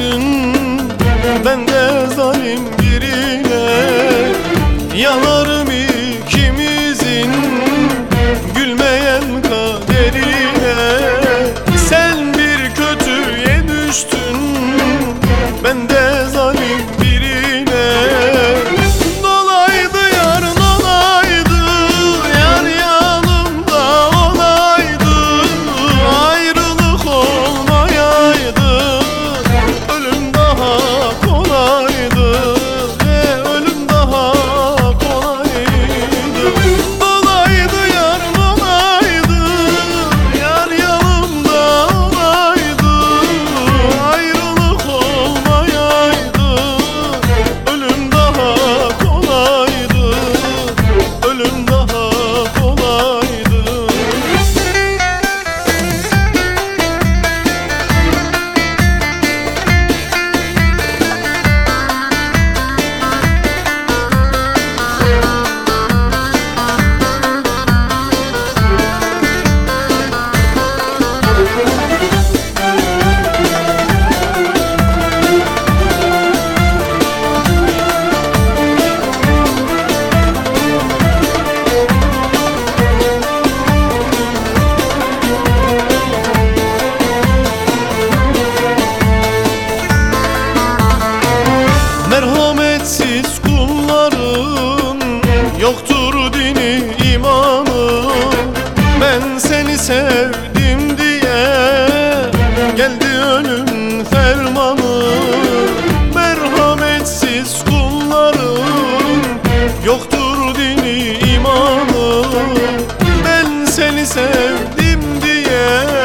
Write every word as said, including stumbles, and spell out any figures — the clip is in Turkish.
düştün, ben de zalim birine. Yanarım ikimizin gülmeyen kaderine. Sen bir kötüye düştün, ben de zalim birine. Dolaydı yar dolaydı, yar yanımda olaydı, ayrılık olmayaydı, ölüm daha kolaydı, ve ölüm daha kolaydı. Dolaydı yar dolaydı, yar yanımda olaydı, ayrılık olmayaydı, ölüm daha kolaydı, ölüm daha kolaydı. Merhametsiz kulların yoktur dini imanı. Ben seni sevdim diye geldi ölüm fermanı. Merhametsiz kulların yoktur dini imanı. Ben seni sevdim diye